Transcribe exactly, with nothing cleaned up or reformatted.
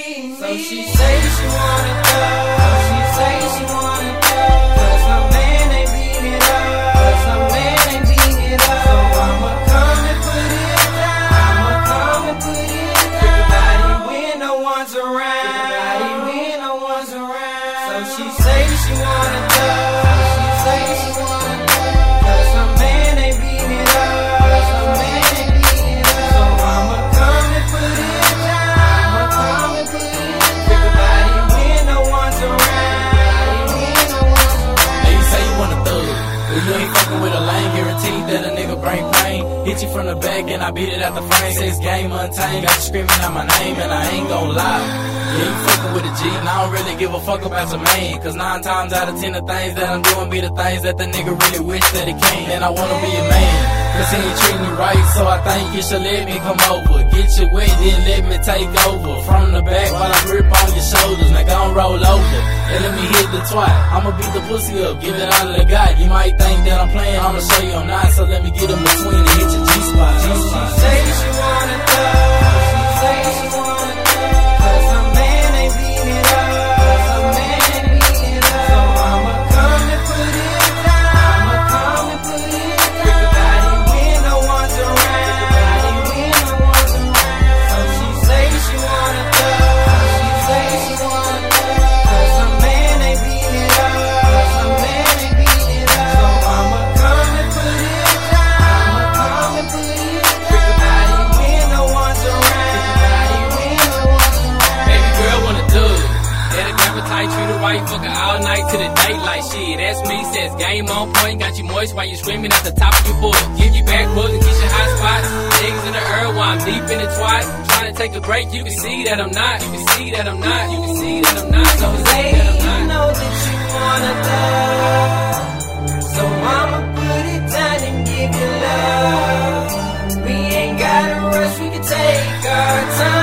me. So she say she wanna go. She say she wanna go. Cause her man ain't beating it up. Cause her man ain't beating it up. So I'ma come and put it down. I'ma come and put it down. Everybody when no one's around. Everybody when no one's around. So she say she wanna go. She say she wanna go. Cause her man ain't beating it up. Cause her man ain't beating it up. So I'ma come and put it down. I'ma come and put it down. Everybody when no one's around. When no one's around. Hey, you say you want a thug, but you ain't fucking with a lane. Guaranteed that a nigga bring pain. Hit you from the back and I beat it out the frame. Says game untamed, got you screaming out my name and I ain't gon' lie. Yeah, you fucking with a G, and I don't really give a fuck about your man. Cause nine times out of ten the things that I'm doing be the things that the nigga really wish that he can. And I wanna be a man, cause he ain't treating you right. So I think you should let me come over. Get you wet, then let me take over. From the back while I grip on your shoulders. Now gon' roll over, and let me hit the twat. I'ma beat the pussy up, give it all that I got. You might think that I'm playing, I'ma show you I'm not. So let me get in between and hit your G-spot. She say she wanna go. She say she wanna go. Cause her man ain't beating it up. Cause her man ain't beating it up. So I'ma come and put it down. I'ma come and put it down. Everybody when no one's around. Everybody when no one's around. So she say she wanna go. She say she wanna go. Cause her man ain't beating it up. Cause her man ain't beating it up. So I'ma come and put it down. I'ma come and put it down. Everybody when no one's around. Everybody when no one's around. Baby girl wanna do it. Let her grab her tight, treat her right, fuck her all night to the daylight. Shit, that's me, says game on point. Got you moist while you screaming at the top of your voice. Give you back rubs and kiss your hot spots. Niggas in the earth while I'm deep in the twat. Trying to take a break, you can see that I'm not. You can see that I'm not. You can see that I'm not. So lady, you know that you wanna love. So I'ma put it down and give you love. We ain't gotta rush, we can take our time.